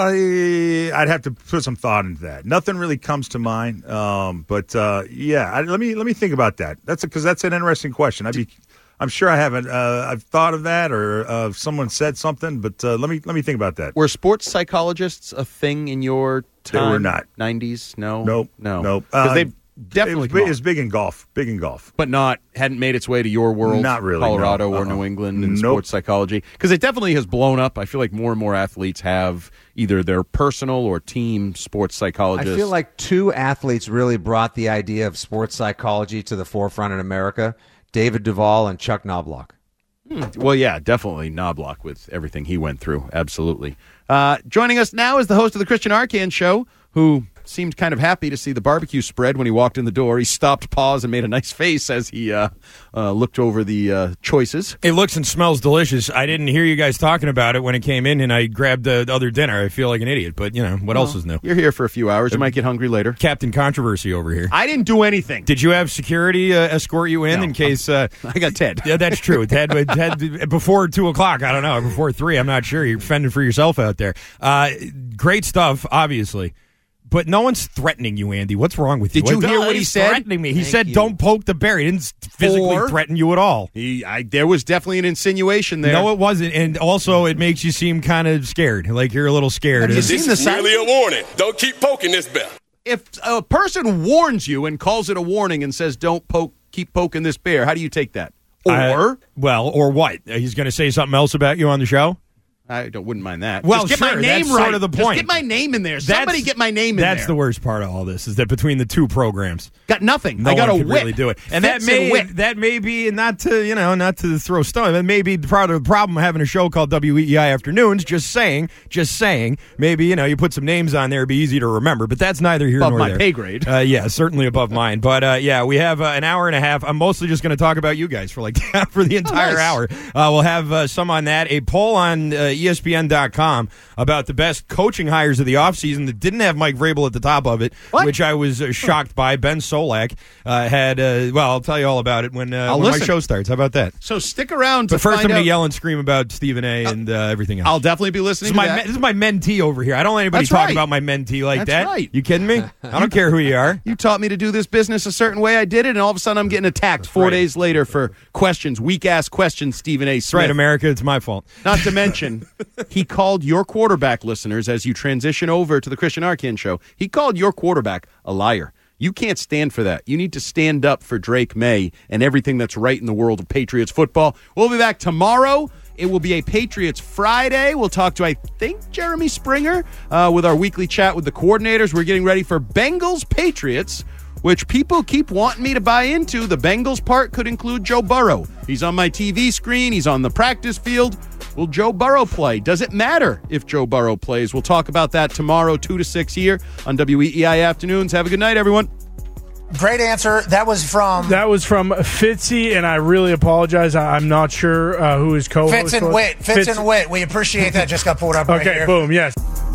I, I'd have to put some thought into that. Nothing really comes to mind, um, but uh, yeah, I, let me let me think about that. That's because that's an interesting question. I'd be, I'm sure I haven't. Uh, I've thought of that, or uh, someone said something, but uh, let me let me think about that. Were sports psychologists a thing in your They time? were not. nineties? No? Nope. No. Nope. Because Uh, they definitely it was, come big, off. it was big in golf. Big in golf. But not hadn't made its way to your world, Not really, Colorado no. or Uh-uh. New England in Nope. sports psychology, because it definitely has blown up. I feel like more and more athletes have either their personal or team sports I psychologists. feel like two athletes really brought the idea of sports psychology to the forefront in America, David Duvall and Chuck Knobloch. Hmm. Well, yeah, definitely Knobloch with everything he went through. Absolutely. Uh, joining us now is the host of the Christian Arcand Show, who seemed kind of happy to see the barbecue spread when he walked in the door. He stopped, paused, and made a nice face as he uh, uh, looked over the uh, choices. It looks and smells delicious. I didn't hear you guys talking about it when it came in, and I grabbed the other dinner. I feel like an idiot, but, you know, what Well, else is new? You're here for a few hours. You might get hungry later. Captain Controversy over here. I didn't do anything. Did you have security uh, escort you in No. in case... Uh, I got Ted. Yeah, that's true. Ted, Ted, before two o'clock, I don't know, before three, I'm not sure. You're fending for yourself out there. Uh, great stuff, obviously. But no one's threatening you, Andy. What's wrong with you? Did you hear what he He's said? threatening me. He Thank said, you. don't poke the bear. He didn't physically Or- threaten you at all. He, I, there was definitely an insinuation there. No, it wasn't. And also, it makes you seem kind of scared. Like you're a little scared. Have you It's- seen the side? Merely a warning. Don't keep poking this bear. If a person warns you and calls it a warning and says, don't poke, keep poking this bear, how do you take that? Or, Uh, well, or what? He's going to say something else about you on the show? I don't, wouldn't mind that. Well, Just get sure, my name that's right. sort of the Just point. get my name in there. That's- Somebody get my name in That's there. the worst part of all this, is that between the two programs, Got nothing. no I got one a could whip. really do it. And Fits that may whip. that may be not to you know not to throw stone. That may be part of the problem of having a show called W E E I Afternoons. Just saying, just saying. Maybe you know you put some names on there, it'd be easy to remember. But that's neither here Above nor my there. pay grade. Uh, yeah, certainly above mine. But uh, yeah, we have uh, an hour and a half. I'm mostly just going to talk about you guys for like for the entire nice. hour. Uh, we'll have uh, some on that. A poll on uh, E S P N dot com about the best coaching hires of the offseason that didn't have Mike Vrabel at the top of it, which I was uh, shocked by. Ben Solak uh, had, uh, well, I'll tell you all about it when, uh, I'll when my listen. show starts. How about that? So stick around to But first, find I'm going out. to yell and scream about Stephen A. and uh, everything else. I'll definitely be listening This is, my, to me- that. this is my mentee over here. I don't let anybody That's talk right. about my mentee like That's that. right. You kidding me? I don't care who you are. You taught me to do this business a certain way. I did it, and all of a sudden I'm getting attacked four right. days later for questions, weak-ass questions, Stephen A. That's Smith. right, America. It's my fault. Not to mention, he called your quarterback, listeners, as you transition over to the Christian Arcand Show, he called your quarterback a liar. You can't stand for that. You need to stand up for Drake May and everything that's right in the world of Patriots football. We'll be back tomorrow. It will be a Patriots Friday. We'll talk to, I think, Jeremy Springer uh, with our weekly chat with the coordinators. We're getting ready for Bengals Patriots, which people keep wanting me to buy into. The Bengals part could include Joe Burrow. He's on my T V screen. He's on the practice field. Will Joe Burrow play? Does it matter if Joe Burrow plays? We'll talk about that tomorrow, two to six here on W E E I Afternoons. Have a good night, everyone. Great answer. That was from That was from Fitzy, and I really apologize. I- I'm not sure uh, who his co-host Fitz and was. Wit. Fitz and Wit. We appreciate that. Just got pulled up right Okay, here. boom, yes.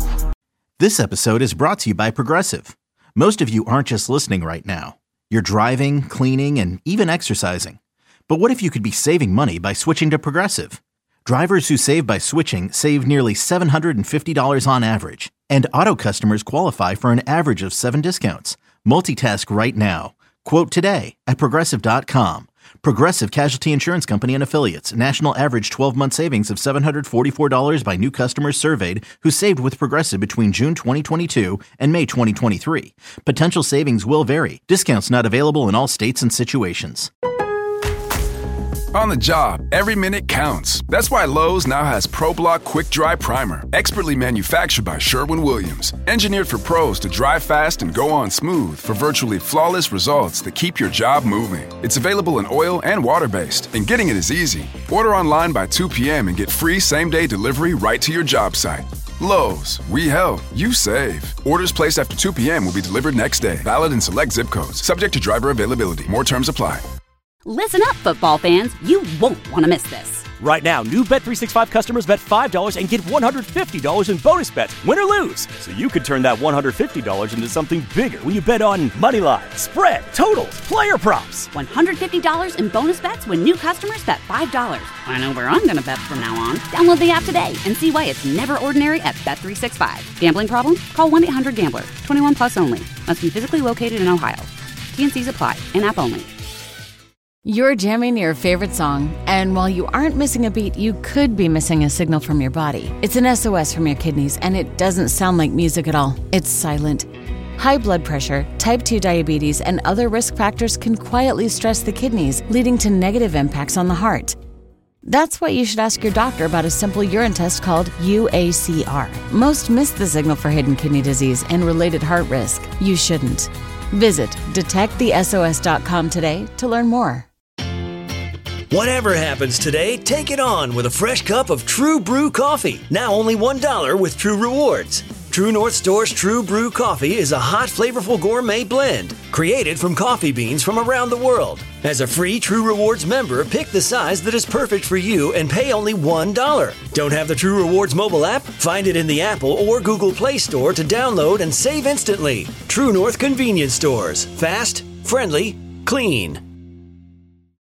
This episode is brought to you by Progressive. Most of you aren't just listening right now. You're driving, cleaning, and even exercising. But what if you could be saving money by switching to Progressive? Drivers who save by switching save nearly seven hundred fifty dollars on average. And Auto customers qualify for an average of seven discounts. Multitask right now. Quote today at Progressive dot com. Progressive Casualty Insurance Company and Affiliates. National average twelve-month savings of seven hundred forty-four dollars by new customers surveyed who saved with Progressive between June twenty twenty-two and May twenty twenty-three. Potential savings will vary. Discounts not available in all states and situations. On the job, every minute counts. That's why Lowe's now has ProBlock Quick Dry Primer, expertly manufactured by Sherwin-Williams. Engineered for pros to dry fast and go on smooth for virtually flawless results that keep your job moving. It's available in oil and water-based, and getting it is easy. Order online by two p.m. and get free same-day delivery right to your job site. Lowe's, we help, you save. Orders placed after two p.m. will be delivered next day. Valid in select zip codes. Subject to driver availability. More terms apply. Listen up, football fans. You won't want to miss this. Right now, new Bet three sixty-five customers bet five dollars and get one hundred fifty dollars in bonus bets, win or lose. So you could turn that one hundred fifty dollars into something bigger when you bet on money line, spread, totals, player props. one hundred fifty dollars in bonus bets when new customers bet five dollars. I know where I'm going to bet from now on. Download the app today and see why it's never ordinary at Bet three sixty-five. Gambling problem? Call one eight hundred gambler. twenty-one plus only. Must be physically located in Ohio. T and C's apply. In-app only. You're jamming your favorite song, and while you aren't missing a beat, you could be missing a signal from your body. It's an S O S from your kidneys, and it doesn't sound like music at all. It's silent. High blood pressure, type two diabetes, and other risk factors can quietly stress the kidneys, leading to negative impacts on the heart. That's why you should ask your doctor about a simple urine test called U A C R. Most miss the signal for hidden kidney disease and related heart risk. You shouldn't. Visit detect the S O S dot com today to learn more. Whatever happens today, take it on with a fresh cup of True Brew coffee. Now only one dollar with True Rewards. True North Store's True Brew coffee is a hot, flavorful gourmet blend created from coffee beans from around the world. As a free True Rewards member, pick the size that is perfect for you and pay only one dollar. Don't have the True Rewards mobile app? Find it in the Apple or Google Play Store to download and save instantly. True North Convenience Stores. Fast, friendly, clean.